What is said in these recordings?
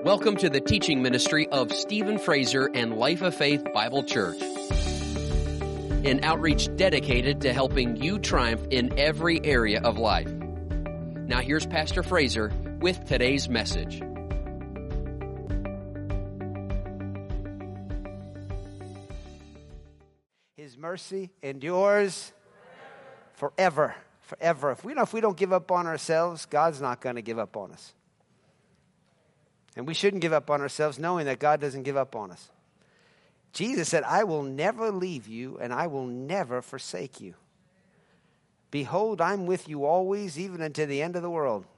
Welcome to the teaching ministry of Stephen Fraser and Life of Faith Bible Church, an outreach dedicated to helping you triumph in every area of life. Now here's Pastor Fraser with today's message. His mercy endures forever. If we don't give up on ourselves, God's not going to give up on us. And we shouldn't give up on ourselves knowing that God doesn't give up on us. Jesus said, I will never leave you and I will never forsake you. Behold, I'm with you always, even unto the end of the world.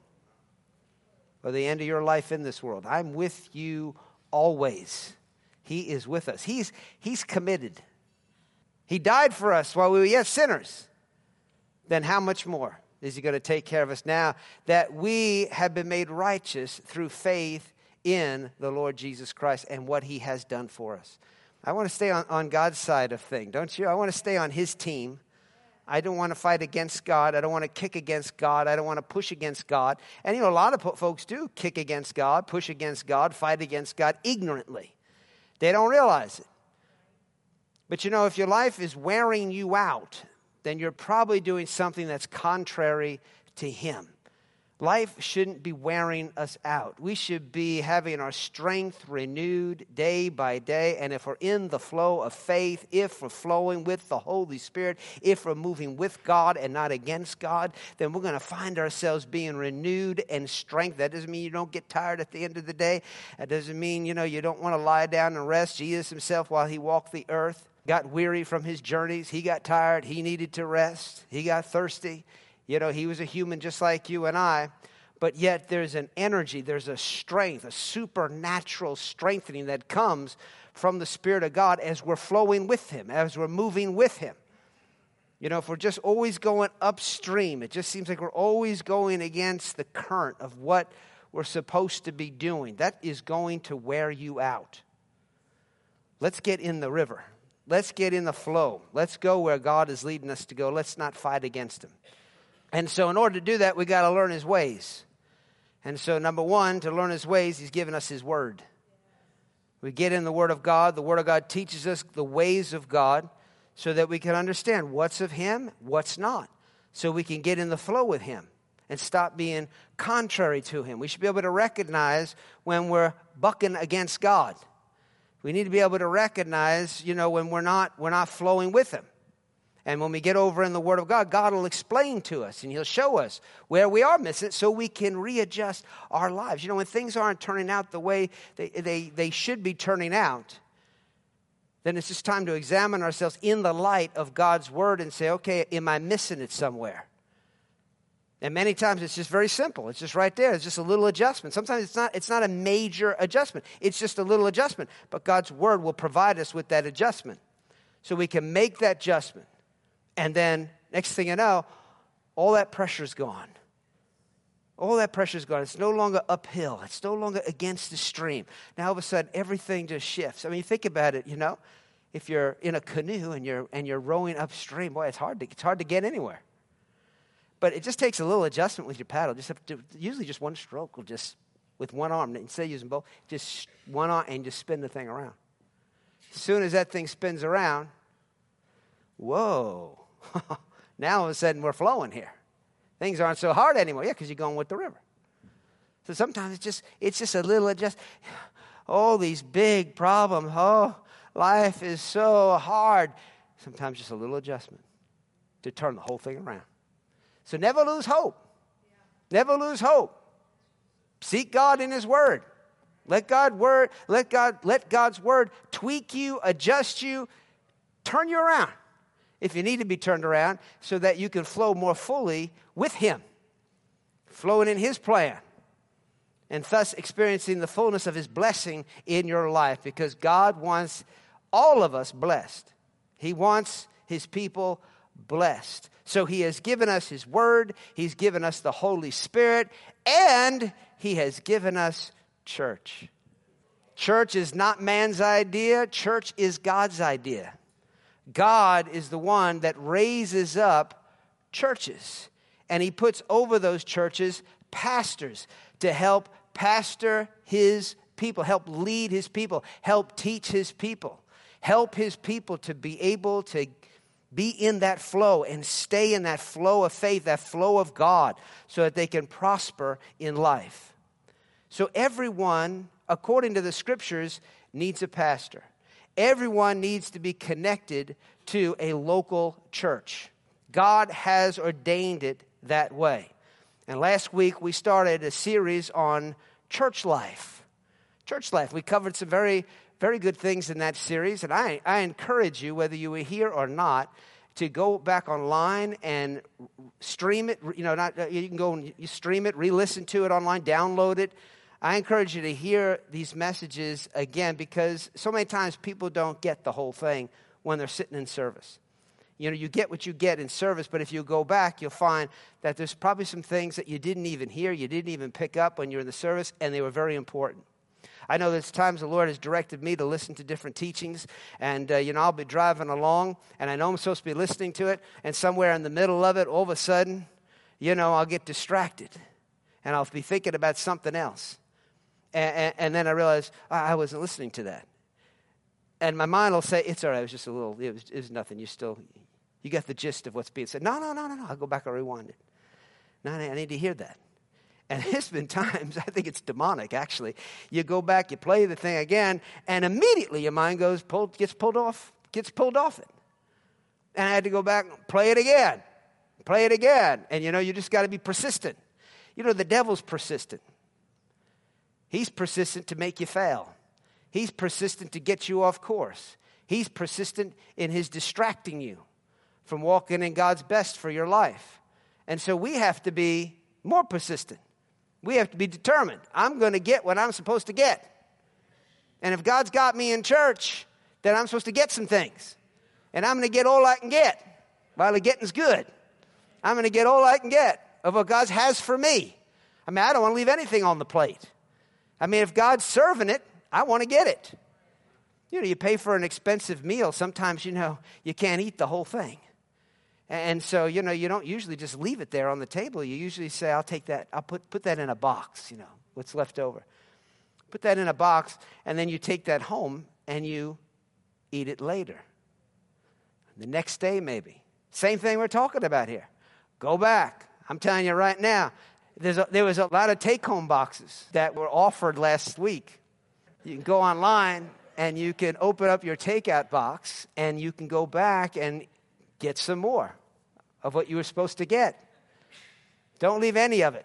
Or the end of your life in this world. I'm with you always. He is with us. He's committed. He died for us while we were yet sinners. Then how much more is he going to take care of us now that we have been made righteous through faith in the Lord Jesus Christ and what he has done for us? I want to stay on God's side of things, don't you? I want to stay on his team. I don't want to fight against God. I don't want to kick against God. I don't want to push against God. And a lot of folks do kick against God, push against God, fight against God ignorantly. They don't realize it. But if your life is wearing you out, then you're probably doing something that's contrary to him. Life shouldn't be wearing us out. We should be having our strength renewed day by day. And if we're in the flow of faith, if we're flowing with the Holy Spirit, if we're moving with God and not against God, then we're going to find ourselves being renewed and strength. That doesn't mean you don't get tired at the end of the day. That doesn't mean, you don't want to lie down and rest. Jesus himself, while he walked the earth, got weary from his journeys. He got tired. He needed to rest. He got thirsty. He was a human just like you and I. But yet there's an energy, there's a strength, a supernatural strengthening that comes from the Spirit of God as we're flowing with him, as we're moving with him. If we're just always going upstream, it just seems like we're always going against the current of what we're supposed to be doing. That is going to wear you out. Let's get in the river. Let's get in the flow. Let's go where God is leading us to go. Let's not fight against him. And so in order to do that, we got to learn his ways. And so number one, to learn his ways, he's given us his word. We get in the word of God. The word of God teaches us the ways of God so that we can understand what's of him, what's not. So we can get in the flow with him and stop being contrary to him. We should be able to recognize when we're bucking against God. We need to be able to recognize, when we're not flowing with him. And when we get over in the Word of God, God will explain to us and he'll show us where we are missing it so we can readjust our lives. When things aren't turning out the way they should be turning out, then it's just time to examine ourselves in the light of God's Word and say, okay, am I missing it somewhere? And many times it's just very simple. It's just right there. It's just a little adjustment. Sometimes it's not a major adjustment. It's just a little adjustment. But God's Word will provide us with that adjustment so we can make that adjustment. And then, next thing you know, all that pressure's gone. All that pressure's gone. It's no longer uphill. It's no longer against the stream. Now, all of a sudden, everything just shifts. I mean, think about it, If you're in a canoe and you're rowing upstream, boy, it's hard to get anywhere. But it just takes a little adjustment with your paddle. Just have to, usually just one stroke will just, with one arm, instead of using both, just one arm and just spin the thing around. As soon as that thing spins around, whoa. Now all of a sudden we're flowing here. Things aren't so hard anymore. Yeah, because you're going with the river. So sometimes it's just a little adjustment. Oh, these big problems. Oh, life is so hard. Sometimes just a little adjustment to turn the whole thing around. So never lose hope. Never lose hope. Seek God in his word. Let God's word tweak you, adjust you, turn you around if you need to be turned around so that you can flow more fully with him, flowing in his plan, and thus experiencing the fullness of his blessing in your life, because God wants all of us blessed. He wants his people blessed. So he has given us his word, he's given us the Holy Spirit, and he has given us church. Church is not man's idea. Church is God's idea. God is the one that raises up churches. And he puts over those churches pastors to help pastor his people, help lead his people, help teach his people, help his people to be able to be in that flow and stay in that flow of faith, that flow of God, so that they can prosper in life. So everyone, according to the scriptures, needs a pastor. Everyone needs to be connected to a local church. God has ordained it that way. And last week we started a series on church life. Church life. We covered some very, very good things in that series. And I encourage you, whether you were here or not, to go back online and stream it. You can go and you stream it, re-listen to it online, download it. I encourage you to hear these messages again, because so many times people don't get the whole thing when they're sitting in service. You know, you get what you get in service, but if you go back, you'll find that there's probably some things that you didn't even hear, you didn't even pick up when you're in the service, and they were very important. I know there's times the Lord has directed me to listen to different teachings, and, I'll be driving along, and I know I'm supposed to be listening to it, and somewhere in the middle of it, all of a sudden, I'll get distracted, and I'll be thinking about something else. And then I realize I wasn't listening to that. And my mind will say, it's all right, it was just it was nothing. You got the gist of what's being said. No. I'll go back and rewind it. No, I need to hear that. And there's been times, I think it's demonic, actually. You go back, you play the thing again, and immediately your mind gets pulled off it. And I had to go back and play it again. And, you just got to be persistent. The devil's persistent. He's persistent to make you fail. He's persistent to get you off course. He's persistent in his distracting you from walking in God's best for your life. And so we have to be more persistent. We have to be determined. I'm going to get what I'm supposed to get. And if God's got me in church, then I'm supposed to get some things. And I'm going to get all I can get while the getting's good. I'm going to get all I can get of what God has for me. I don't want to leave anything on the plate. If God's serving it, I want to get it. You pay for an expensive meal. Sometimes, you can't eat the whole thing. And so, you don't usually just leave it there on the table. You usually say, I'll take that. I'll put that in a box, what's left over. Put that in a box, and then you take that home, and you eat it later. The next day, maybe. Same thing we're talking about here. Go back. I'm telling you right now, there was a lot of take-home boxes that were offered last week. You can go online, and you can open up your takeout box, and you can go back and get some more of what you were supposed to get. Don't leave any of it.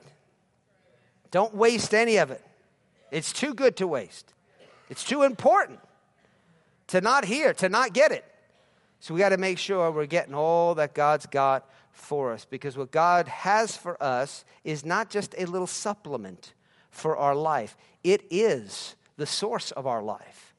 Don't waste any of it. It's too good to waste. It's too important to not hear, to not get it. So we got to make sure we're getting all that God's got for us, because what God has for us is not just a little supplement for our life. It is the source of our life.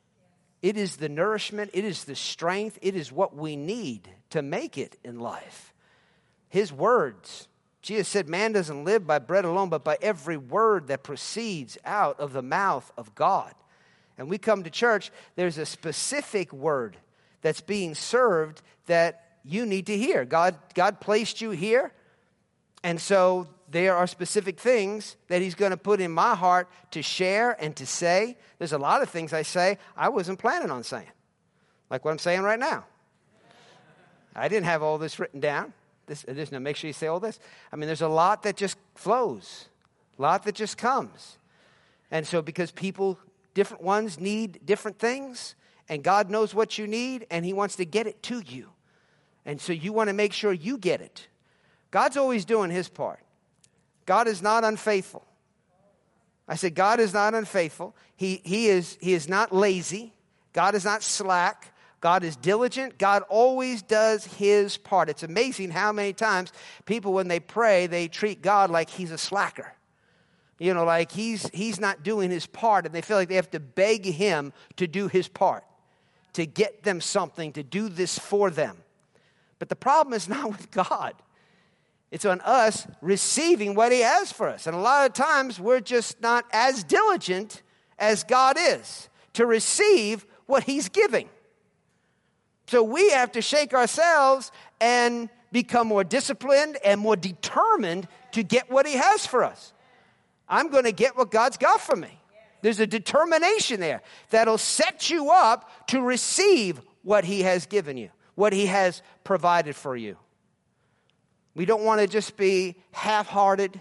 It is the nourishment. It is the strength. It is what we need to make it in life. His words. Jesus said, man doesn't live by bread alone, but by every word that proceeds out of the mouth of God. And we come to church, there's a specific word that's being served that you need to hear. God placed you here, and so there are specific things that he's going to put in my heart to share and to say. There's a lot of things I say I wasn't planning on saying, like what I'm saying right now. I didn't have all this written down. Make sure you say all this. There's a lot that just flows, a lot that just comes. And so because different ones need different things, and God knows what you need, and he wants to get it to you. And so you want to make sure you get it. God's always doing his part. God is not unfaithful. I said God is not unfaithful. He is not lazy. God is not slack. God is diligent. God always does his part. It's amazing how many times people, when they pray, they treat God like he's a slacker. Like he's not doing his part, and they feel like they have to beg him to do his part, to get them something, to do this for them. But the problem is not with God. It's on us receiving what he has for us. And a lot of times we're just not as diligent as God is to receive what he's giving. So we have to shake ourselves and become more disciplined and more determined to get what he has for us. I'm going to get what God's got for me. There's a determination there that'll set you up to receive what he has given you, what he has provided for you. We don't want to just be half-hearted,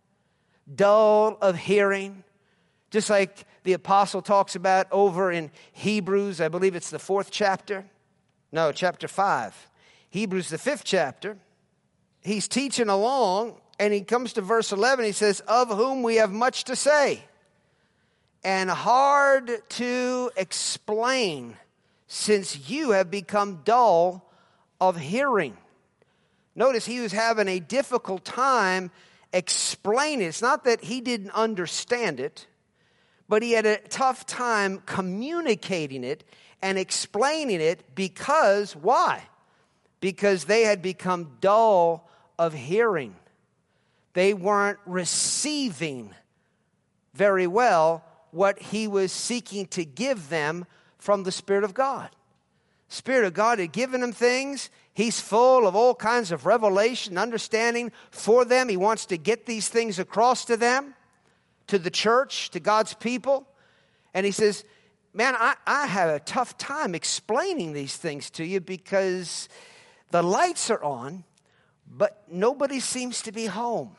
dull of hearing, just like the apostle talks about over in Hebrews. I believe it's the 4th chapter. No, chapter 5. Hebrews, the 5th chapter. He's teaching along, and he comes to verse 11. He says, of whom we have much to say, and hard to explain, since you have become dull of hearing. Notice he was having a difficult time explaining. It's not that he didn't understand it, but he had a tough time communicating it and explaining it because, why? Because they had become dull of hearing. They weren't receiving very well what he was seeking to give them from the Spirit of God. Spirit of God had given him things. He's full of all kinds of revelation, understanding for them. He wants to get these things across to them, to the church, to God's people. And he says, man, I have a tough time explaining these things to you because the lights are on, but nobody seems to be home.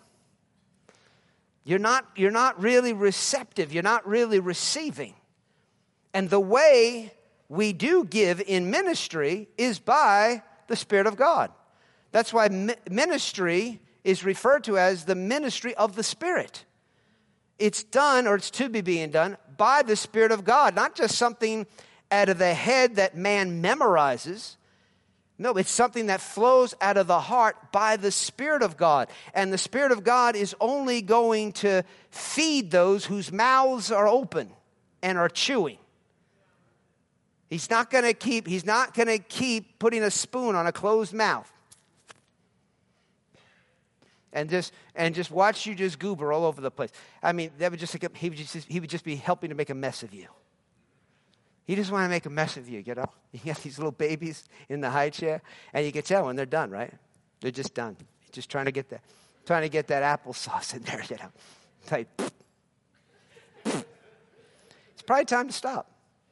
You're not really receptive. You're not really receiving. And the way we do give in ministry is by the Spirit of God. That's why ministry is referred to as the ministry of the Spirit. It's done, or it's to be being done, by the Spirit of God. Not just something out of the head that man memorizes. No, it's something that flows out of the heart by the Spirit of God. And the Spirit of God is only going to feed those whose mouths are open and are chewing. He's not going to keep putting a spoon on a closed mouth. And just watch you just goober all over the place. I mean, that would he would just be helping to make a mess of you. He just want to make a mess of you, you know. You got these little babies in the high chair, and you can tell when they're done, right? They're just done. He's just trying to get that applesauce in there, you know. It's like, it's probably time to stop.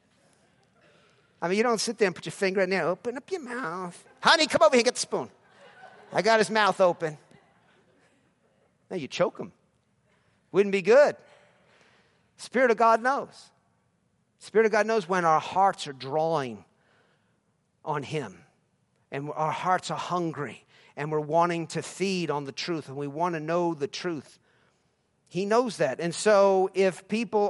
I mean, you don't sit there and put your finger in there. Open up your mouth. Honey, come over here, get the spoon. I got his mouth open. No, you choke him. Wouldn't be good. Spirit of God knows. Spirit of God knows when our hearts are drawing on him. And our hearts are hungry. And we're wanting to feed on the truth. And we want to know the truth. He knows that. And so if people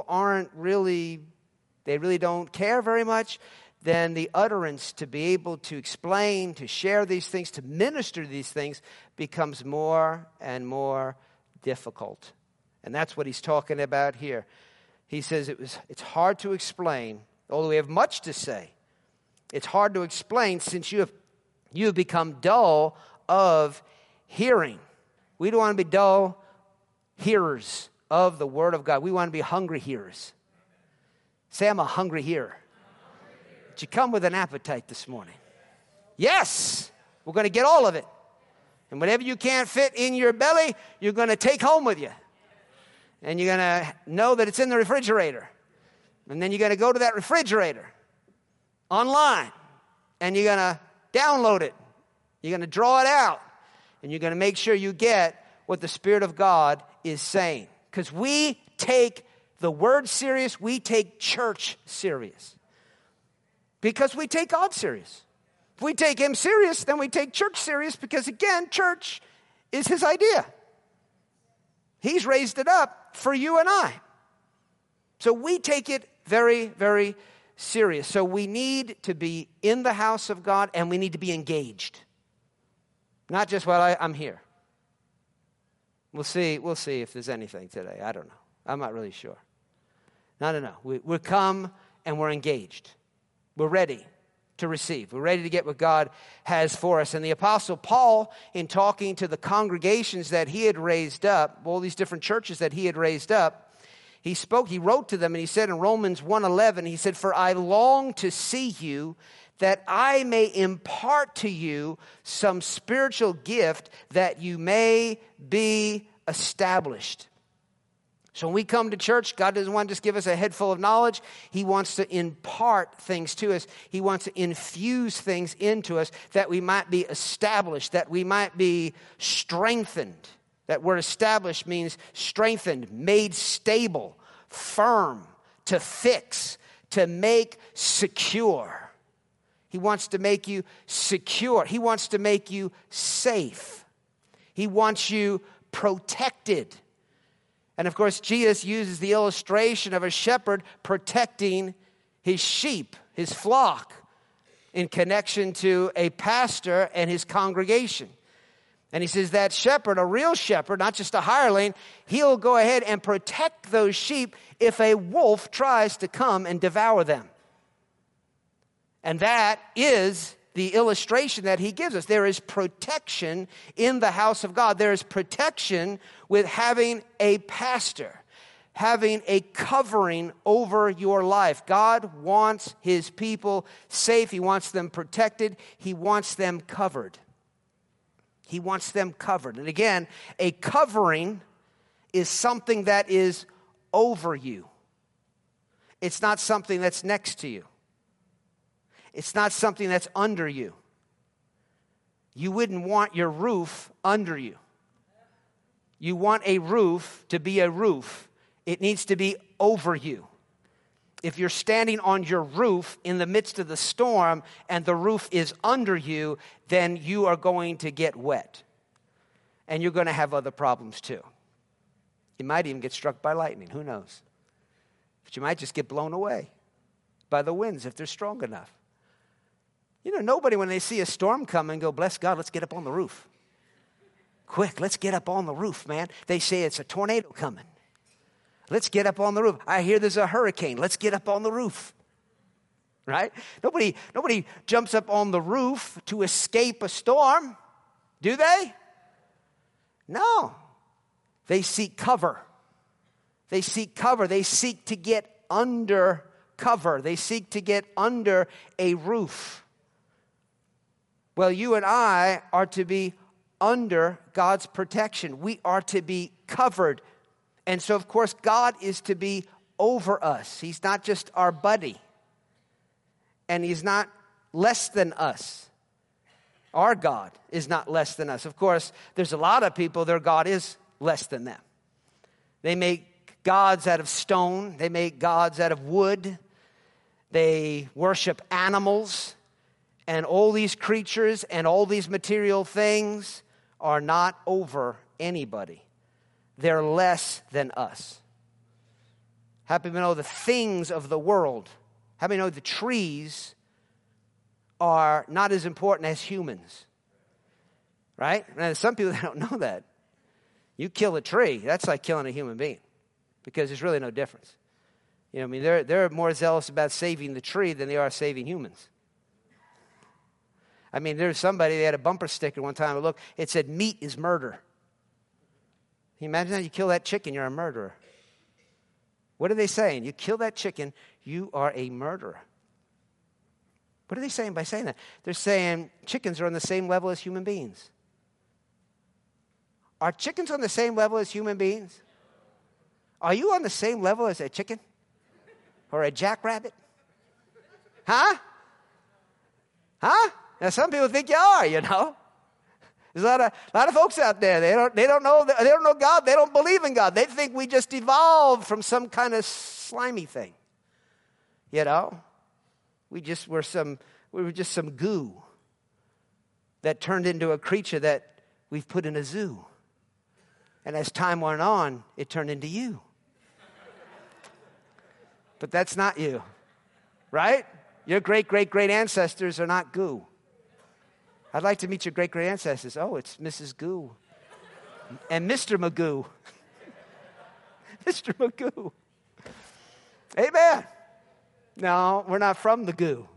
they really don't care very much, then the utterance to be able to explain, to share these things, to minister these things becomes more and more difficult. And that's what he's talking about here. He says it's hard to explain, although we have much to say. It's hard to explain since you have become dull of hearing. We don't want to be dull hearers of the Word of God. We want to be hungry hearers. Say, I'm a hungry hearer. Did you come with an appetite this morning? Yes, we're going to get all of it. And whatever you can't fit in your belly, you're going to take home with you. And you're going to know that it's in the refrigerator. And then you're going to go to that refrigerator online. And you're going to download it. You're going to draw it out. And you're going to make sure you get what the Spirit of God is saying. Because we take the Word serious. We take church serious. Because we take God serious. If we take him serious, then we take church serious because, again, church is his idea. He's raised it up for you and I. So we take it very, very serious. So we need to be in the house of God and we need to be engaged. Not just, well, I'm here. We'll see if there's anything today. I don't know. I'm not really sure. No. We're come and we're engaged. We're ready to receive. We're ready to get what God has for us. And the Apostle Paul, in talking to the congregations that he had raised up, all these different churches that he had raised up, he wrote to them, and he said in Romans 1:11, he said, "For I long to see you, that I may impart to you some spiritual gift, that you may be established." So when we come to church, God doesn't want to just give us a head full of knowledge. He wants to impart things to us. He wants to infuse things into us that we might be established, that we might be strengthened. That word established means strengthened, made stable, firm, to fix, to make secure. He wants to make you secure. He wants to make you safe. He wants you protected. And of course, Jesus uses the illustration of a shepherd protecting his sheep, his flock, in connection to a pastor and his congregation. And he says that shepherd, a real shepherd, not just a hireling, he'll go ahead and protect those sheep if a wolf tries to come and devour them. And that is the illustration that he gives us. There is protection in the house of God. There is protection with having a pastor, having a covering over your life. God wants his people safe. He wants them protected. He wants them covered. He wants them covered. And again, a covering is something that is over you. It's not something that's next to you. It's not something that's under you. You wouldn't want your roof under you. You want a roof to be a roof. It needs to be over you. If you're standing on your roof in the midst of the storm and the roof is under you, then you are going to get wet. And you're going to have other problems too. You might even get struck by lightning. Who knows? But you might just get blown away by the winds if they're strong enough. You know, nobody, when they see a storm coming, go, bless God, let's get up on the roof. Quick, let's get up on the roof, man. They say it's a tornado coming. Let's get up on the roof. I hear there's a hurricane. Let's get up on the roof. Right? Nobody jumps up on the roof to escape a storm, do they? No. They seek cover. They seek cover. They seek to get under cover. They seek to get under a roof. Well, you and I are to be under God's protection. We are to be covered. And so, of course, God is to be over us. He's not just our buddy. And he's not less than us. Our God is not less than us. Of course, there's a lot of people, their God is less than them. They make gods out of stone. They make gods out of wood. They worship animals. And all these creatures and all these material things are not over anybody. They're less than us. How many know the things of the world? How many know the trees are not as important as humans? Right? Now, some people don't know that. You kill a tree, that's like killing a human being. Because there's really no difference. You know, I mean, they're more zealous about saving the tree than they are saving humans. I mean, there's somebody, they had a bumper sticker one time. Look, it said, meat is murder. Can you imagine that? You kill that chicken, you're a murderer. What are they saying? You kill that chicken, you are a murderer. What are they saying by saying that? They're saying chickens are on the same level as human beings. Are chickens on the same level as human beings? Are you on the same level as a chicken? Or a jackrabbit? Huh? Huh? Now, some people think you are, you know. There's a lot of folks out there. They don't know God. They don't believe in God. They think we just evolved from some kind of slimy thing. You know, we were just some goo that turned into a creature that we've put in a zoo. And as time went on, it turned into you. But that's not you, right? Your great ancestors are not goo. I'd like to meet your great ancestors. Oh, it's Mrs. Goo and Mr. Magoo. Mr. Magoo. Amen. No, we're not from the goo.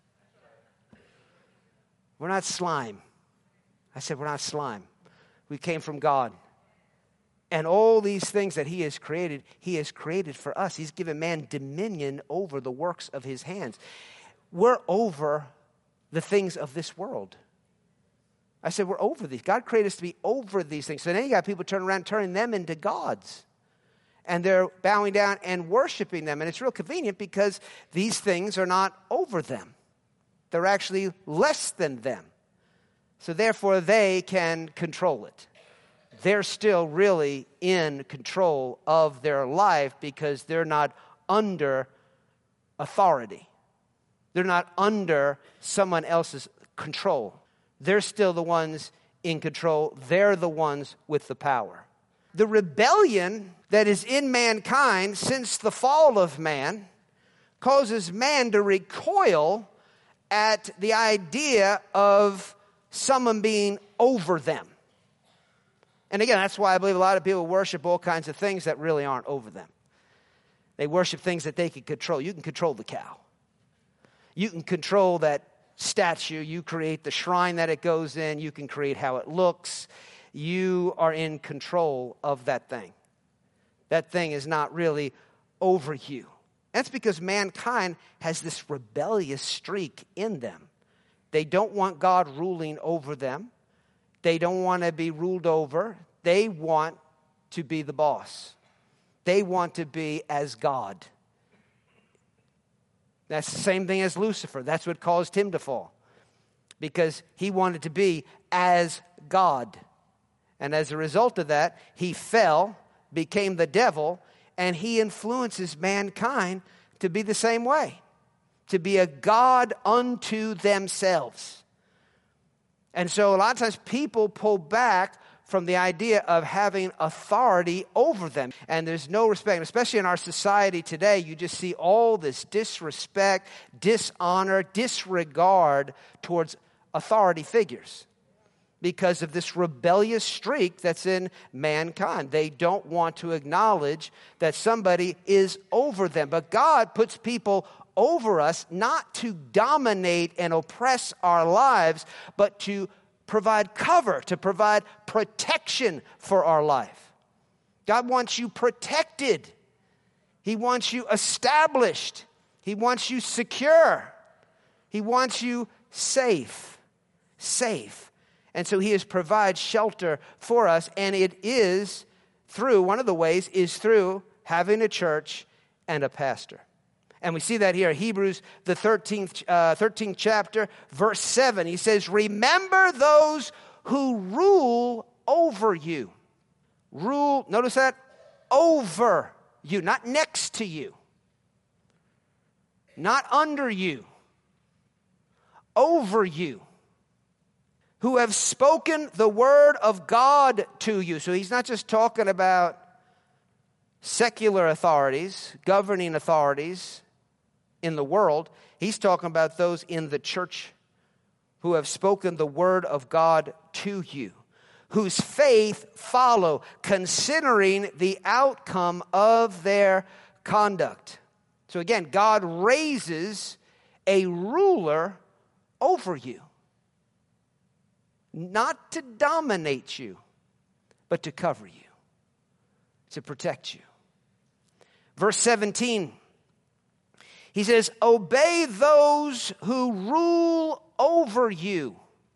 We're not slime. I said we're not slime. We came from God. And all these things that he has created for us. He's given man dominion over the works of his hands. We're over the things of this world. I said we're over these. God created us to be over these things. So now you got people turning around, turning them into gods. and they're bowing down and worshiping them. And it's real convenient because these things are not over them. They're actually less than them. So therefore, they can control it. They're still really in control of their life because they're not under authority. They're not under someone else's control. They're still the ones in control. They're the ones with the power. The rebellion that is in mankind since the fall of man causes man to recoil at the idea of someone being over them. And again, that's why I believe a lot of people worship all kinds of things that really aren't over them. They worship things that they can control. You can control the cow. You can control that statue. You create the shrine that it goes in. You can create how it looks. You are in control of that thing. That thing is not really over you. That's because mankind has this rebellious streak in them. They don't want God ruling over them. They don't want to be ruled over. They want to be the boss. They want to be as God. That's the same thing as Lucifer. That's what caused him to fall. Because he wanted to be as God. And as a result of that, he fell, became the devil, and he influences mankind to be the same way. To be a God unto themselves. And so a lot of times people pull back from the idea of having authority over them. And there's no respect, especially in our society today. You just see all this disrespect, dishonor, disregard towards authority figures because of this rebellious streak that's in mankind. They don't want to acknowledge that somebody is over them. But God puts people over us not to dominate and oppress our lives, but to provide cover, to provide protection for our life. God wants you protected. He wants you established. He wants you secure. He wants you safe. Safe. And so he has provided shelter for us, and it is through, one of the ways is through having a church and a pastor. And we see that here, Hebrews, the 13th chapter, verse 7. He says, remember those who rule over you. Rule, notice that? Over you, not next to you. Not under you. Over you. Who have spoken the word of God to you. So he's not just talking about secular authorities, governing authorities in the world. He's talking about those in the church who have spoken the word of God to you, whose faith follow, considering the outcome of their conduct. So again, God raises a ruler over you, not to dominate you, but to cover you, to protect you. Verse 17, he says, obey those who rule over you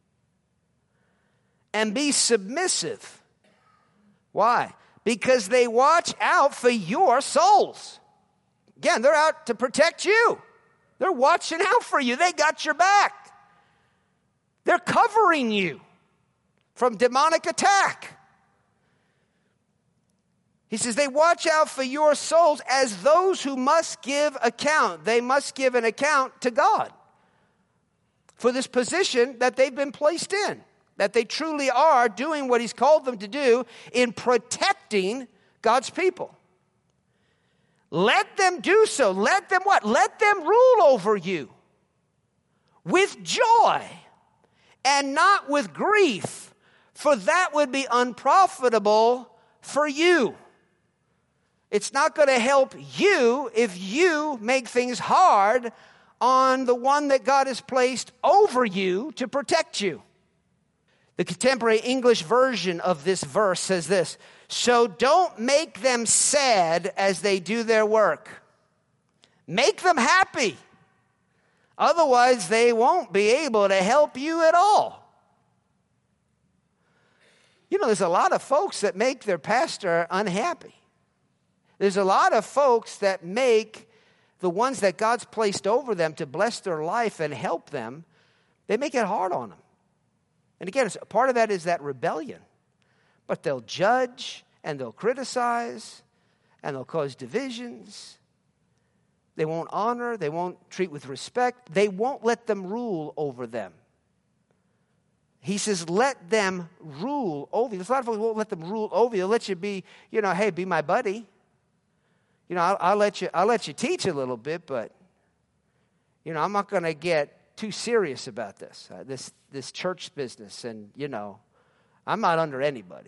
and be submissive. Why? Because they watch out for your souls. Again, they're out to protect you. They're watching out for you. They got your back. They're covering you from demonic attack. He says they watch out for your souls as those who must give account. They must give an account to God for this position that they've been placed in, that they truly are doing what he's called them to do in protecting God's people. Let them do so. Let them what? Let them rule over you with joy and not with grief, for that would be unprofitable for you. It's not going to help you if you make things hard on the one that God has placed over you to protect you. The contemporary English version of this verse says this, so don't make them sad as they do their work. Make them happy. Otherwise, they won't be able to help you at all. You know, there's a lot of folks that make their pastor unhappy. There's a lot of folks that make the ones that God's placed over them to bless their life and help them, they make it hard on them. And again, part of that is that rebellion. But they'll judge and they'll criticize and they'll cause divisions. They won't honor. They won't treat with respect. They won't let them rule over them. He says, let them rule over you. There's a lot of folks who won't let them rule over you. They'll let you be, hey, be my buddy. I'll let you teach a little bit, but, I'm not going to get too serious about this church business. And, I'm not under anybody.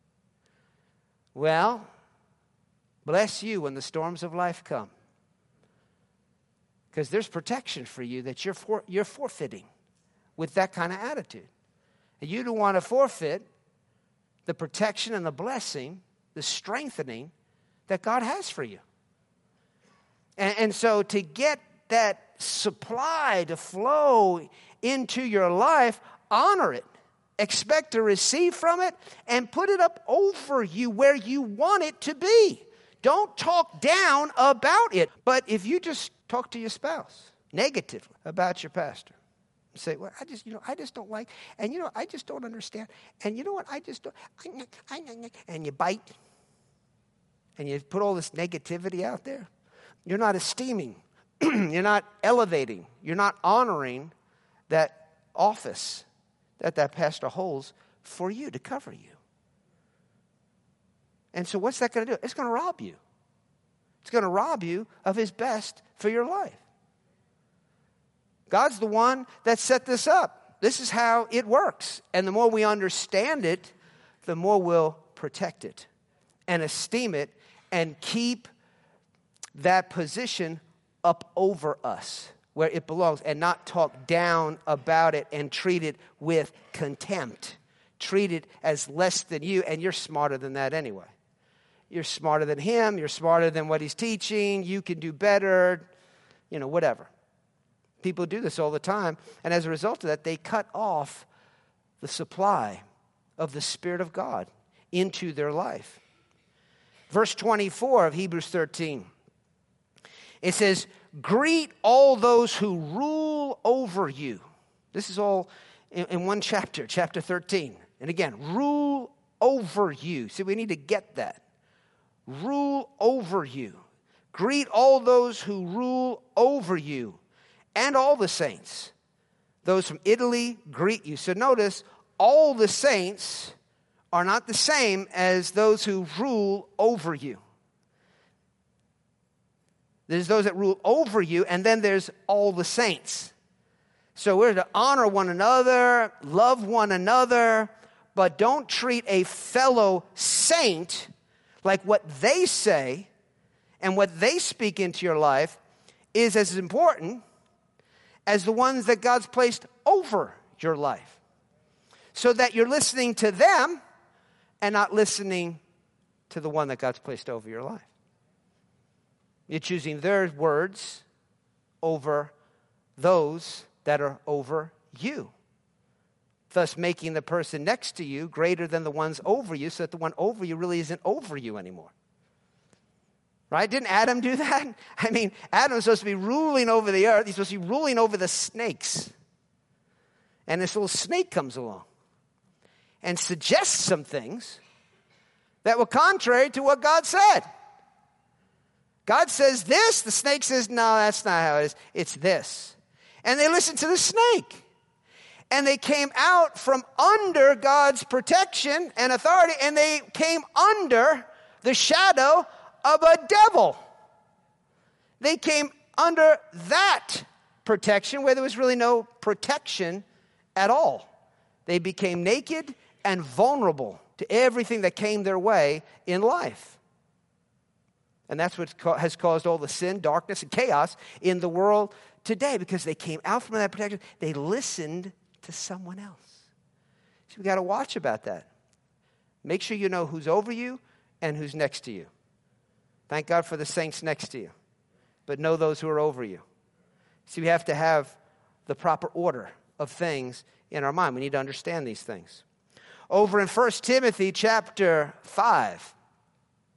Well, bless you when the storms of life come. Because there's protection for you that you're forfeiting with that kind of attitude. And you don't want to forfeit the protection and the blessing, the strengthening that God has for you. And so to get that supply to flow into your life, honor it. Expect to receive from it and put it up over you where you want it to be. Don't talk down about it. But if you just talk to your spouse negatively about your pastor, say, well, I just don't like, and I just don't understand, and you know what, I just don't, and you bite, and you put all this negativity out there, you're not esteeming, you're not elevating, you're not honoring that office that pastor holds for you to cover you. And so what's that going to do? It's going to rob you. It's going to rob you of his best for your life. God's the one that set this up. This is how it works. And the more we understand it, the more we'll protect it and esteem it and keep that position up over us where it belongs and not talk down about it and treat it with contempt. Treat it as less than you, and you're smarter than that anyway. You're smarter than him. You're smarter than what he's teaching. You can do better, whatever. People do this all the time, and as a result of that, they cut off the supply of the Spirit of God into their life. Verse 24 of Hebrews 13, it says, greet all those who rule over you. This is all in one chapter, chapter 13. And again, rule over you. See, we need to get that. Rule over you. Greet all those who rule over you and all the saints. Those from Italy greet you. So notice, all the saints are not the same as those who rule over you. There's those that rule over you, and then there's all the saints. So we're to honor one another, love one another, but don't treat a fellow saint like what they say and what they speak into your life is as important as the ones that God's placed over your life. So that you're listening to them and not listening to the one that God's placed over your life. You're choosing their words over those that are over you. Thus making the person next to you greater than the ones over you, so that the one over you really isn't over you anymore. Right? Didn't Adam do that? I mean, Adam was supposed to be ruling over the earth. He's supposed to be ruling over the snakes. And this little snake comes along and suggests some things that were contrary to what God said. God says this, the snake says, no, that's not how it is. It's this. And they listened to the snake. And they came out from under God's protection and authority, and they came under the shadow of a devil. They came under that protection where there was really no protection at all. They became naked and vulnerable to everything that came their way in life. And that's what has caused all the sin, darkness, and chaos in the world today, because they came out from that protection. They listened to someone else. So we got to watch about that. Make sure you know who's over you and who's next to you. Thank God for the saints next to you. But know those who are over you. See, we have to have the proper order of things in our mind. We need to understand these things. Over in 1 Timothy chapter 5.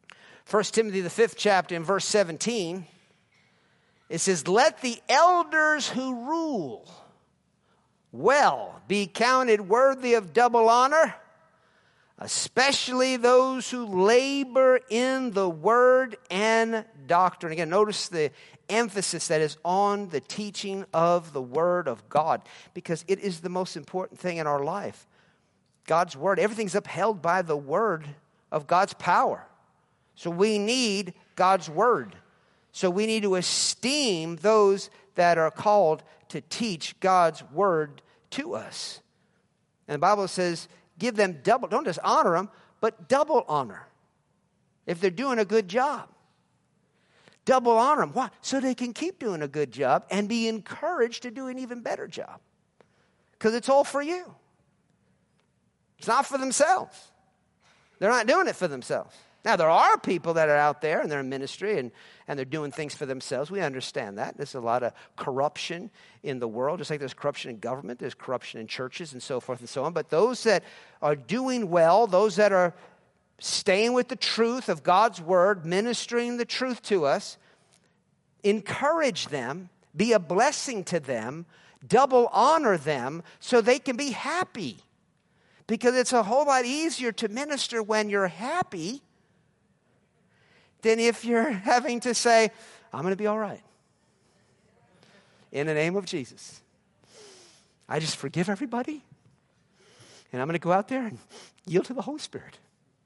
1 Timothy, the 5th chapter, in verse 17, it says, let the elders who rule well be counted worthy of double honor, especially those who labor in the word and doctrine. Again, notice the emphasis that is on the teaching of the word of God, because it is the most important thing in our life. God's word, everything's upheld by the word of God's power. So we need God's word. So we need to esteem those that are called to teach God's word to us. And the Bible says, give them double, don't just honor them, but double honor if they're doing a good job. Double honor them. Why? So they can keep doing a good job and be encouraged to do an even better job. Because it's all for you. It's not for themselves. They're not doing it for themselves. Now, there are people that are out there and they're in ministry and they're doing things for themselves. We understand that. There's a lot of corruption in the world. Just like there's corruption in government, there's corruption in churches and so forth and so on. But those that are doing well, those that are staying with the truth of God's word, ministering the truth to us, encourage them, be a blessing to them, double honor them so they can be happy. Because it's a whole lot easier to minister when you're happy than if you're having to say, I'm going to be all right. In the name of Jesus. I just forgive everybody. And I'm going to go out there and yield to the Holy Spirit.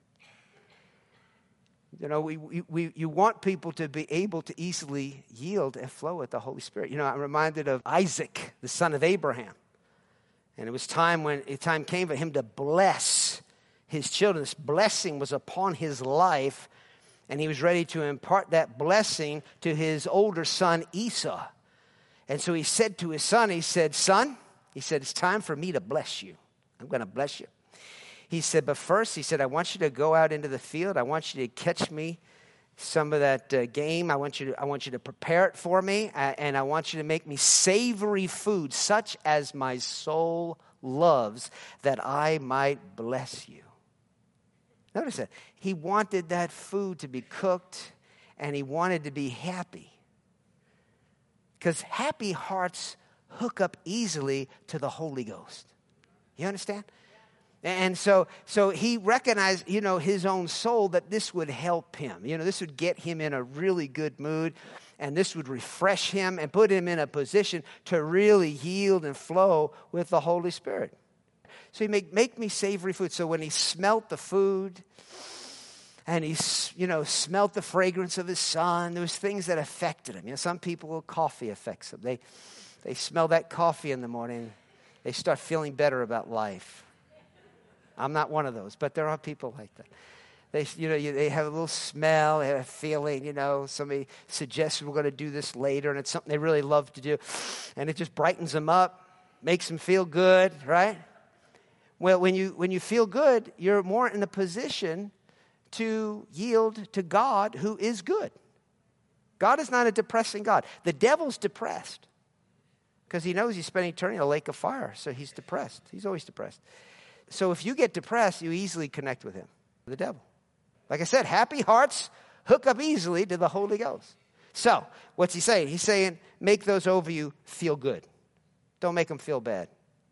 You know, you want people to be able to easily yield and flow with the Holy Spirit. You know, I'm reminded of Isaac, the son of Abraham. And it was time came for him to bless his children. This blessing was upon his life. And he was ready to impart that blessing to his older son, Esau. And so he said to his son, son, it's time for me to bless you. I'm going to bless you. He said, but first, I want you to go out into the field. I want you to catch me some of that game. I want you to prepare it for me. And I want you to make me savory food, such as my soul loves, that I might bless you. Notice that. He wanted that food to be cooked, and he wanted to be happy. Because happy hearts hook up easily to the Holy Ghost. You understand? And so he recognized, his own soul, that this would help him. This would get him in a really good mood, and this would refresh him and put him in a position to really yield and flow with the Holy Spirit. So he make me savory food. So when he smelt the food and he, smelt the fragrance of his son, there was things that affected him. Some people, coffee affects them. They smell that coffee in the morning. They start feeling better about life. I'm not one of those, but there are people like that. They have a little smell, they have a feeling, somebody suggests we're going to do this later, and it's something they really love to do. And it just brightens them up, makes them feel good, right? Well, when you feel good, you're more in a position to yield to God, who is good. God is not a depressing God. The devil's depressed because he knows he's spending eternity in a lake of fire, so he's depressed. He's always depressed. So if you get depressed, you easily connect with him, the devil. Like I said, happy hearts hook up easily to the Holy Ghost. So what's he saying? He's saying, make those over you feel good. Don't make them feel bad.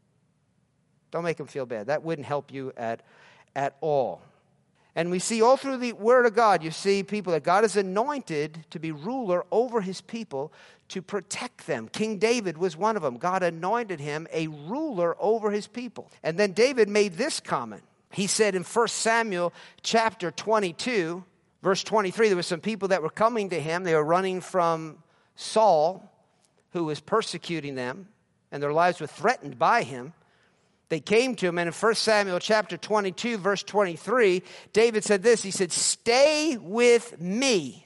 Don't make them feel bad. That wouldn't help you at all. And we see all through the Word of God, you see people that God has anointed to be ruler over his people to protect them. King David was one of them. God anointed him a ruler over his people. And then David made this comment. He said in 1 Samuel chapter 22, verse 23, there were some people that were coming to him. They were running from Saul, who was persecuting them, and their lives were threatened by him. They came to him, and in 1 Samuel chapter 22, verse 23, David said this. He said, stay with me.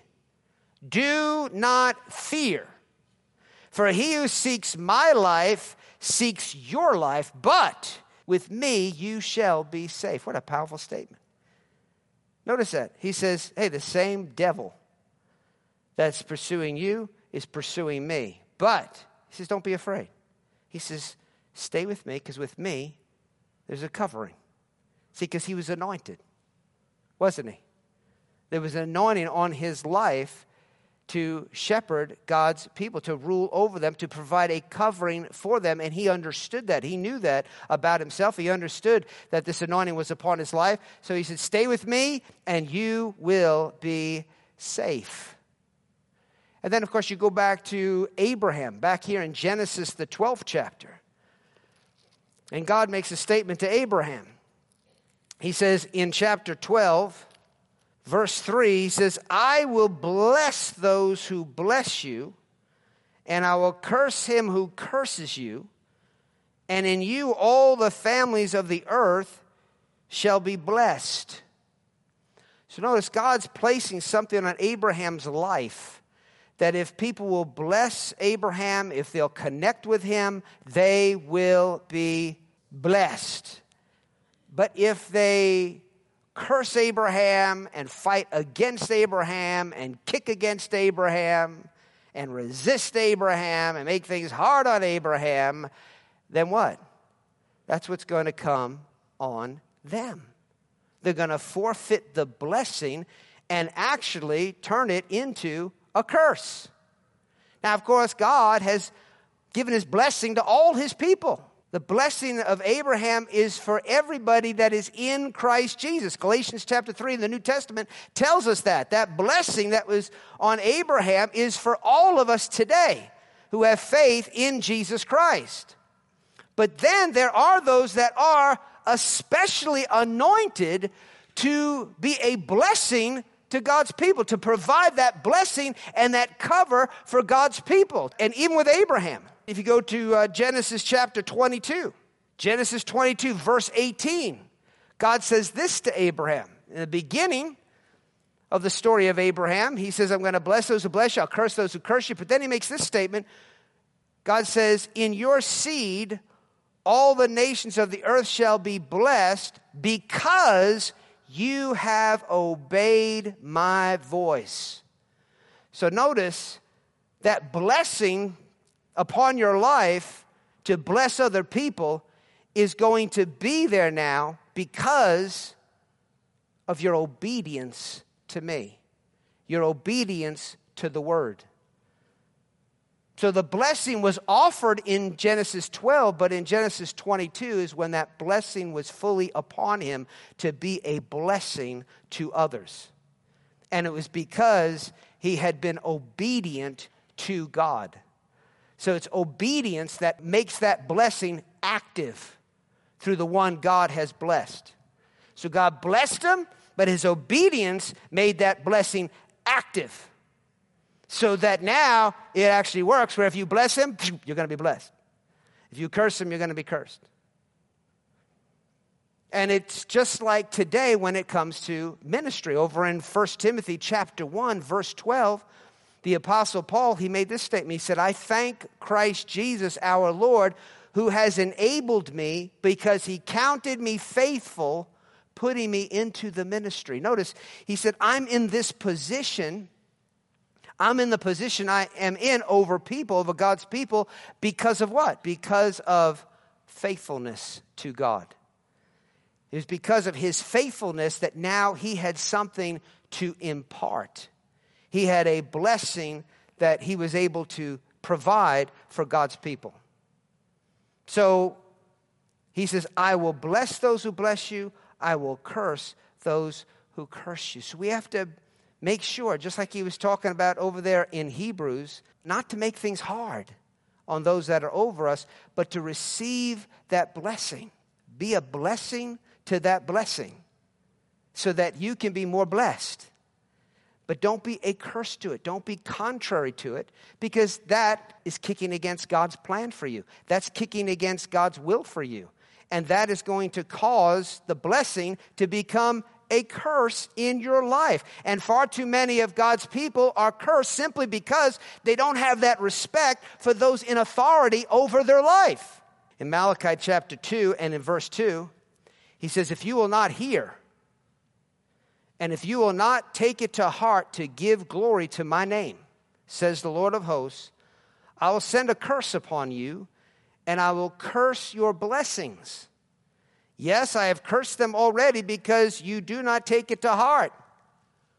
Do not fear. For he who seeks my life seeks your life, but with me you shall be safe. What a powerful statement. Notice that. He says, hey, the same devil that's pursuing you is pursuing me. But, he says, don't be afraid. He says, stay with me, because with me, there's a covering. See, because he was anointed, wasn't he? There was an anointing on his life to shepherd God's people, to rule over them, to provide a covering for them. And he understood that. He knew that about himself. He understood that this anointing was upon his life. So he said, stay with me and you will be safe. And then, of course, you go back to Abraham, back here in Genesis, the 12th chapter. And God makes a statement to Abraham. He says in chapter 12, verse 3, he says, I will bless those who bless you, and I will curse him who curses you, and in you all the families of the earth shall be blessed. So notice God's placing something on Abraham's life, that if people will bless Abraham, if they'll connect with him, they will be blessed. But if they curse Abraham and fight against Abraham and kick against Abraham and resist Abraham and make things hard on Abraham, then what? That's what's going to come on them. They're going to forfeit the blessing and actually turn it into a curse. Now, of course, God has given his blessing to all his people. The blessing of Abraham is for everybody that is in Christ Jesus. Galatians chapter 3 in the New Testament tells us that. That blessing that was on Abraham is for all of us today who have faith in Jesus Christ. But then there are those that are especially anointed to be a blessing to God's people, to provide that blessing and that cover for God's people. And even with Abraham, if you go to Genesis chapter 22, Genesis 22, verse 18, God says this to Abraham. In the beginning of the story of Abraham, he says, I'm going to bless those who bless you, I'll curse those who curse you. But then he makes this statement. God says, in your seed, all the nations of the earth shall be blessed because you have obeyed my voice. So notice that blessing upon your life to bless other people is going to be there now because of your obedience to me, your obedience to the word. So the blessing was offered in Genesis 12, but in Genesis 22 is when that blessing was fully upon him to be a blessing to others. And it was because he had been obedient to God. So it's obedience that makes that blessing active through the one God has blessed. So God blessed him, but his obedience made that blessing active. So that now it actually works where if you bless him, you're going to be blessed. If you curse him, you're going to be cursed. And it's just like today when it comes to ministry. Over in 1 Timothy chapter 1, verse 12, the Apostle Paul, he made this statement. He said, I thank Christ Jesus our Lord who has enabled me because he counted me faithful, putting me into the ministry. Notice, he said, I'm in this position. I'm in the position I am in over people, over God's people, because of what? Because of faithfulness to God. It was because of his faithfulness that now he had something to impart. He had a blessing that he was able to provide for God's people. So he says, I will bless those who bless you. I will curse those who curse you. So we have to make sure, just like he was talking about over there in Hebrews, not to make things hard on those that are over us, but to receive that blessing. Be a blessing to that blessing so that you can be more blessed. But don't be a curse to it. Don't be contrary to it, because that is kicking against God's plan for you. That's kicking against God's will for you. And that is going to cause the blessing to become a curse in your life. And far too many of God's people are cursed simply because they don't have that respect for those in authority over their life. In Malachi chapter 2 and in verse 2, he says, if you will not hear, and if you will not take it to heart to give glory to my name, says the Lord of hosts, I will send a curse upon you, and I will curse your blessings. Yes, I have cursed them already because you do not take it to heart.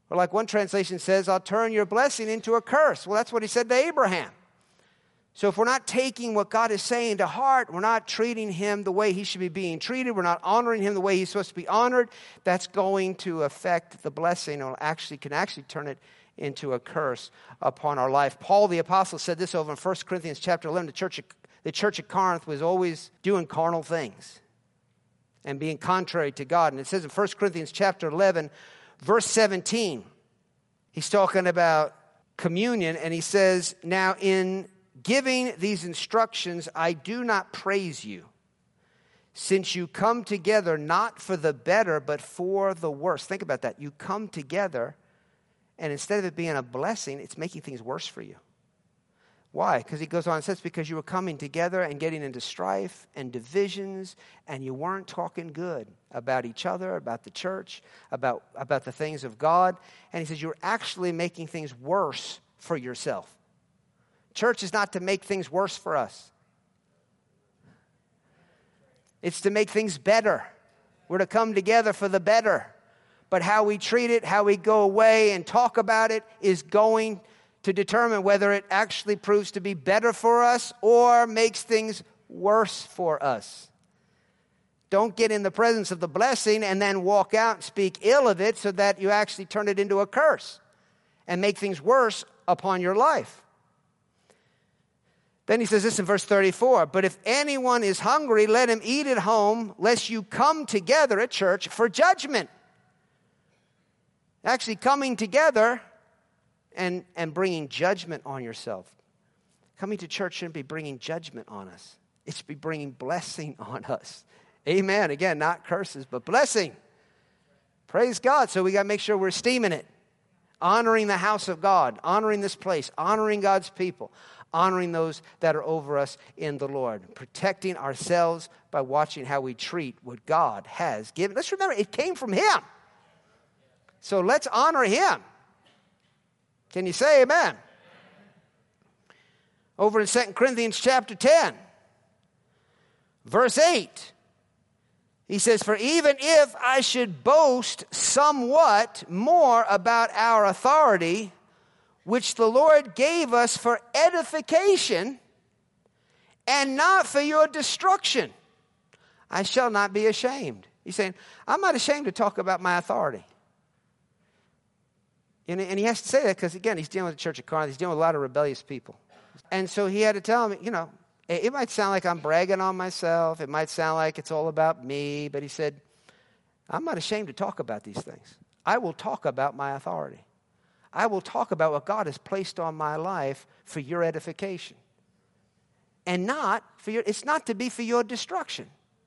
Or like one translation says, I'll turn your blessing into a curse. Well, that's what he said to Abraham. So if we're not taking what God is saying to heart, we're not treating him the way he should be being treated, we're not honoring him the way he's supposed to be honored, that's going to affect the blessing, or can actually turn it into a curse upon our life. Paul the apostle said this over in 1 Corinthians chapter 11. The church at Corinth was always doing carnal things and being contrary to God. And it says in 1 Corinthians chapter 11, verse 17, he's talking about communion, and he says, now in giving these instructions, I do not praise you, since you come together not for the better, but for the worse. Think about that. You come together, and instead of it being a blessing, it's making things worse for you. Why? Because he goes on and says, because you were coming together and getting into strife and divisions, and you weren't talking good about each other, about the church, about the things of God. And he says, you're actually making things worse for yourself. Church is not to make things worse for us. It's to make things better. We're to come together for the better. But how we treat it, how we go away and talk about it is going to determine whether it actually proves to be better for us or makes things worse for us. Don't get in the presence of the blessing and then walk out and speak ill of it so that you actually turn it into a curse and make things worse upon your life. Then he says this in verse 34, but if anyone is hungry, let him eat at home, lest you come together at church for judgment. Actually coming together and bringing judgment on yourself. Coming to church shouldn't be bringing judgment on us. It should be bringing blessing on us. Amen. Again, not curses, but blessing. Praise God. So we got to make sure we're esteeming it. Honoring the house of God. Honoring this place. Honoring God's people. Honoring those that are over us in the Lord. Protecting ourselves by watching how we treat what God has given. Let's remember, it came from Him. So let's honor Him. Can you say amen? Over in 2 Corinthians chapter 10, verse 8, he says, for even if I should boast somewhat more about our authority, which the Lord gave us for edification and not for your destruction, I shall not be ashamed. He's saying, I'm not ashamed to talk about my authority. And he has to say that because, again, he's dealing with the church of Corinth. He's dealing with a lot of rebellious people. And so he had to tell him, it might sound like I'm bragging on myself. It might sound like it's all about me. But he said, I'm not ashamed to talk about these things. I will talk about my authority. I will talk about what God has placed on my life for your edification. And not for it's not to be for your destruction.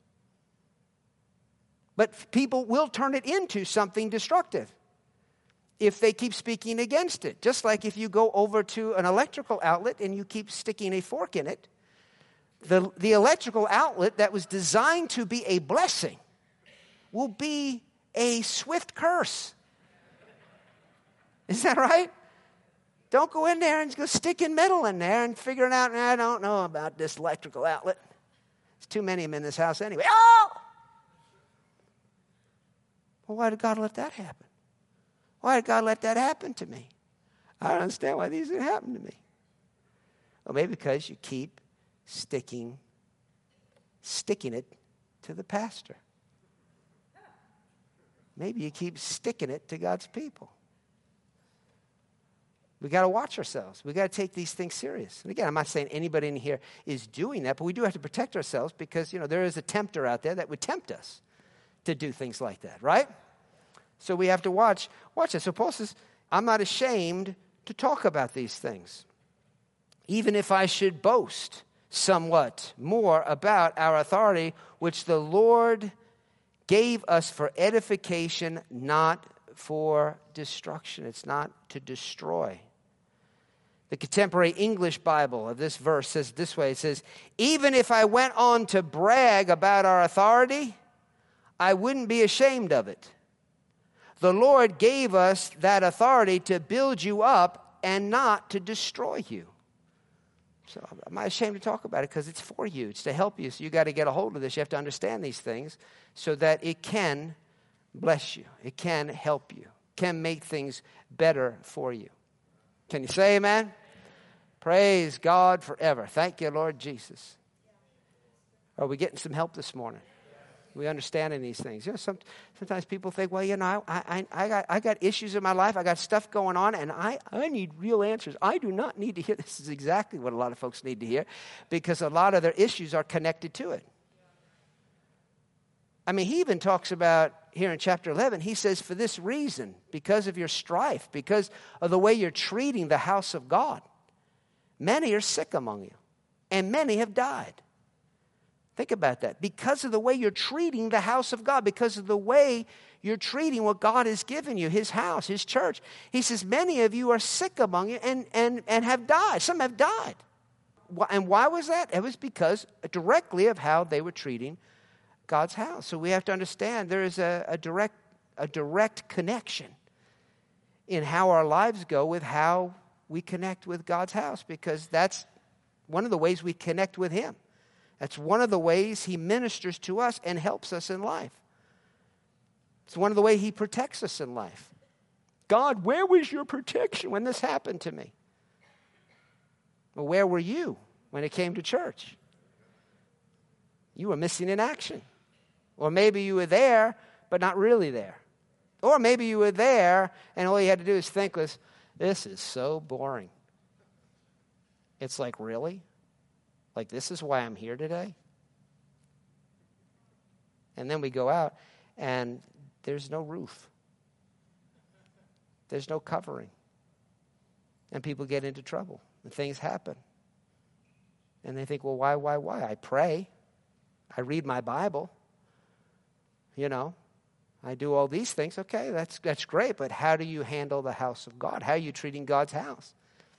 But people will turn it into something destructive if they keep speaking against it. Just like if you go over to an electrical outlet and you keep sticking a fork in it, the electrical outlet that was designed to be a blessing will be a swift curse. Is that right? Don't go in there and go sticking metal in there and figuring out, I don't know about this electrical outlet. There's too many of them in this house anyway. Oh! Well, why did God let that happen? Why did God let that happen to me? I don't understand why these things happen to me. Well, maybe because you keep sticking it to the pastor. Maybe you keep sticking it to God's people. We got to watch ourselves. We got to take these things serious. And again, I'm not saying anybody in here is doing that, but we do have to protect ourselves because, there is a tempter out there that would tempt us to do things like that, right? So we have to watch it. So Paul says, I'm not ashamed to talk about these things. Even if I should boast somewhat more about our authority, which the Lord gave us for edification, not for destruction. It's not to destroy. The contemporary English Bible of this verse says it this way. It says, even if I went on to brag about our authority, I wouldn't be ashamed of it. The Lord gave us that authority to build you up and not to destroy you. So I'm not ashamed to talk about it because it's for you. It's to help you. So you got to get a hold of this. You have to understand these things so that it can bless you. It can help you. can make things better for you. Can you say amen? Praise God forever. Thank you, Lord Jesus. Are we getting some help this morning? We understanding these things. You know, sometimes people think, well, you know, I got issues in my life. I got stuff going on, and I need real answers. I do not need to hear. This is exactly what a lot of folks need to hear, because a lot of their issues are connected to it. I mean, he even talks about here in chapter 11, he says, for this reason, because of your strife, because of the way you're treating the house of God, many are sick among you, and many have died. Think about that. Because of the way you're treating the house of God, because of the way you're treating what God has given you, his house, his church. He says, many of you are sick among you and have died. Some have died. And why was that? It was because directly of how they were treating God's house. So we have to understand there is a direct connection in how our lives go with how we connect with God's house, because that's one of the ways we connect with him. That's one of the ways he ministers to us and helps us in life. It's one of the ways he protects us in life. God, where was your protection when this happened to me? Well, where were you when it came to church? You were missing in action. Or maybe you were there, but not really there. Or maybe you were there, and all you had to do is think was, this is so boring. It's like, really? Like, this is why I'm here today? And then we go out, and there's no roof. There's no covering. And people get into trouble, and things happen. And they think, well, why? I pray. I read my Bible. You know, I do all these things. Okay, that's great, but how do you handle the house of God? How are you treating God's house?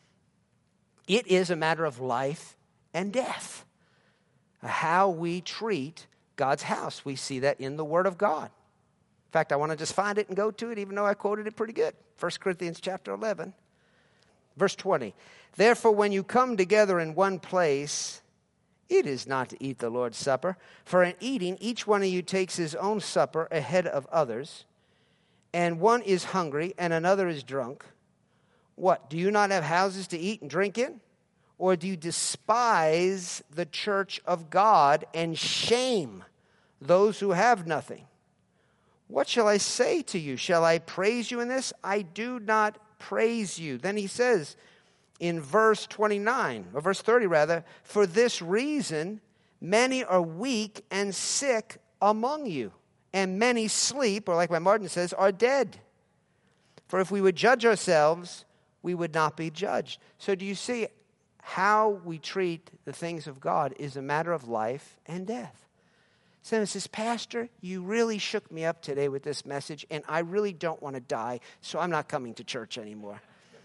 It is a matter of life and death. How we treat God's house. We see that in the Word of God. In fact, I want to just find it and go to it, even though I quoted it pretty good. 1 Corinthians chapter 11, verse 20. Therefore, when you come together in one place, it is not to eat the Lord's Supper. For in eating, each one of you takes his own supper ahead of others, and one is hungry and another is drunk. What, do you not have houses to eat and drink in? Or do you despise the church of God and shame those who have nothing? What shall I say to you? Shall I praise you in this? I do not praise you. Then he says in verse 29, or verse 30 rather, for this reason many are weak and sick among you, and many sleep, or like my Martin says, are dead. For if we would judge ourselves, we would not be judged. So do you see how we treat the things of God is a matter of life and death. Someone says, Pastor, you really shook me up today with this message, and I really don't want to die, so I'm not coming to church anymore.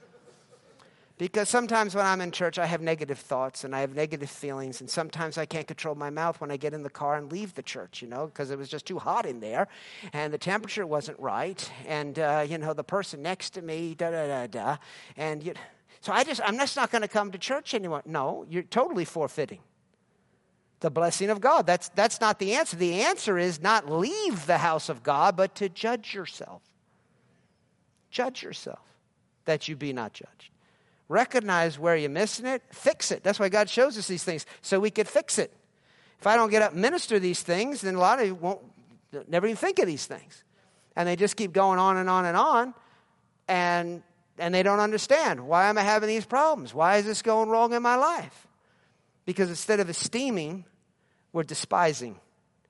Because sometimes when I'm in church, I have negative thoughts and I have negative feelings, and sometimes I can't control my mouth when I get in the car and leave the church, because it was just too hot in there, and the temperature wasn't right, and, the person next to me, and so I'm just not going to come to church anymore. No, you're totally forfeiting the blessing of God. That's not the answer. The answer is not leave the house of God, but to judge yourself. Judge yourself, that you be not judged. Recognize where you're missing it. Fix it. That's why God shows us these things, so we could fix it. If I don't get up and minister these things, then a lot of you never even think of these things. And they just keep going on and on and on, and they don't understand. Why am I having these problems? Why is this going wrong in my life? Because instead of esteeming, we're despising.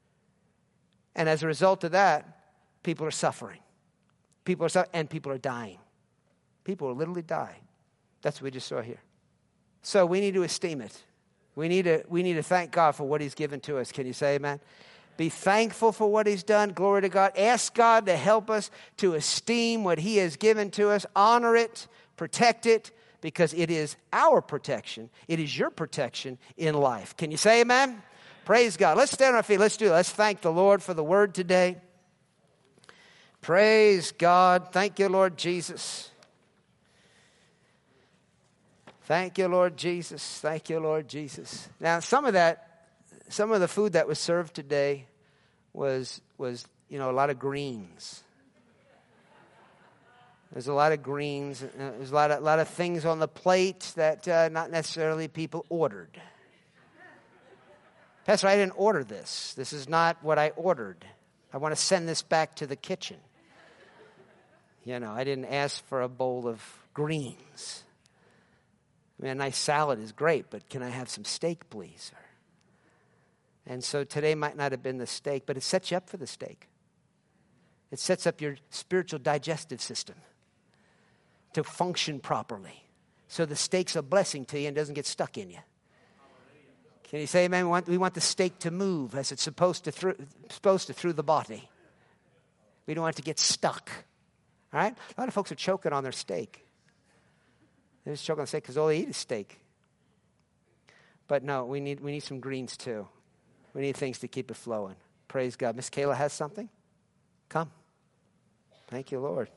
And as a result of that, people are suffering. And people are dying. People are literally dying. That's what we just saw here. So we need to esteem it. We need to thank God for what he's given to us. Can you say amen? Be thankful for what he's done. Glory to God. Ask God to help us to esteem what he has given to us. Honor it. Protect it. Because it is our protection. It is your protection in life. Can you say amen? Praise God. Let's stand on our feet. Let's do it. Let's thank the Lord for the word today. Praise God. Thank you, Lord Jesus. Thank you, Lord Jesus. Thank you, Lord Jesus. Now, some of the food that was served today was a lot of greens. There's a lot of greens. There's a lot of things on the plate that not necessarily people ordered. Pastor, I didn't order this. This is not what I ordered. I want to send this back to the kitchen. You know, I didn't ask for a bowl of greens. I mean, a nice salad is great, but can I have some steak, please? And so today might not have been the steak, but it sets you up for the steak. It sets up your spiritual digestive system to function properly. So the steak's a blessing to you and doesn't get stuck in you. Can you say amen? We want the steak to move as it's supposed to through the body. We don't want it to get stuck. All right? A lot of folks are choking on their steak. They're just choking on steak because all they eat is steak. But no, we need some greens too. We need things to keep it flowing. Praise God. Miss Kayla has something? Come. Thank you, Lord.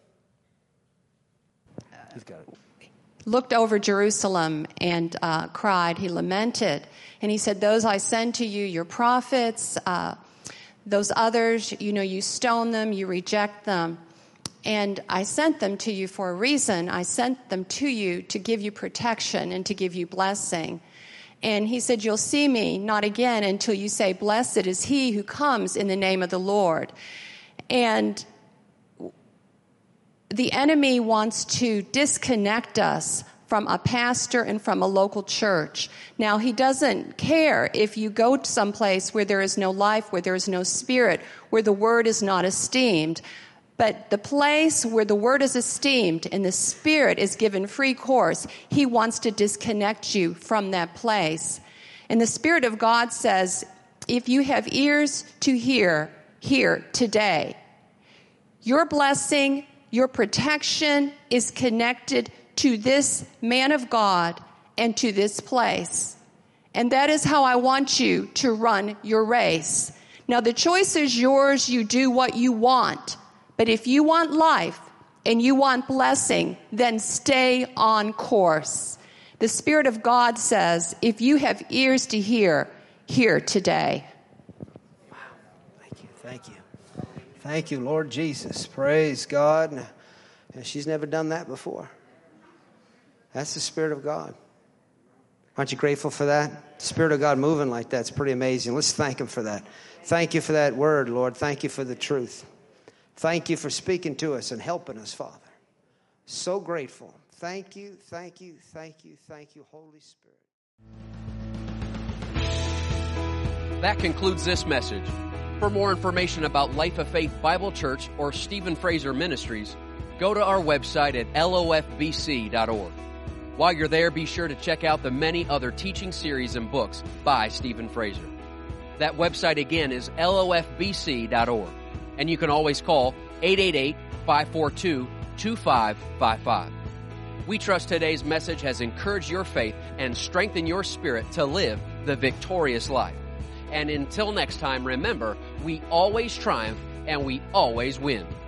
He's got it. Looked over Jerusalem and cried. He lamented. And he said, those I send to you, your prophets, those others, you stone them, you reject them. And I sent them to you for a reason. I sent them to you to give you protection and to give you blessing. And he said, you'll see me not again until you say, blessed is he who comes in the name of the Lord. And the enemy wants to disconnect us from a pastor and from a local church. Now, he doesn't care if you go to some place where there is no life, where there is no spirit, where the word is not esteemed. But the place where the word is esteemed and the spirit is given free course, he wants to disconnect you from that place. And the Spirit of God says, if you have ears to hear, hear today. Your blessing, your protection is connected to this man of God and to this place. And that is how I want you to run your race. Now, the choice is yours. You do what you want. But if you want life and you want blessing, then stay on course. The Spirit of God says, if you have ears to hear, hear today. Wow. Thank you. Thank you, Lord Jesus. Praise God. And she's never done that before. That's the Spirit of God. Aren't you grateful for that? The Spirit of God moving like that's pretty amazing. Let's thank Him for that. Thank you for that word, Lord. Thank you for the truth. Thank you for speaking to us and helping us, Father. So grateful. Thank you, thank you, thank you, thank you, Holy Spirit. That concludes this message. For more information about Life of Faith Bible Church or Stephen Fraser Ministries, go to our website at lofbc.org. While you're there, be sure to check out the many other teaching series and books by Stephen Fraser. That website again is lofbc.org. And you can always call 888-542-2555. We trust today's message has encouraged your faith and strengthened your spirit to live the victorious life. And until next time, remember, we always triumph and we always win.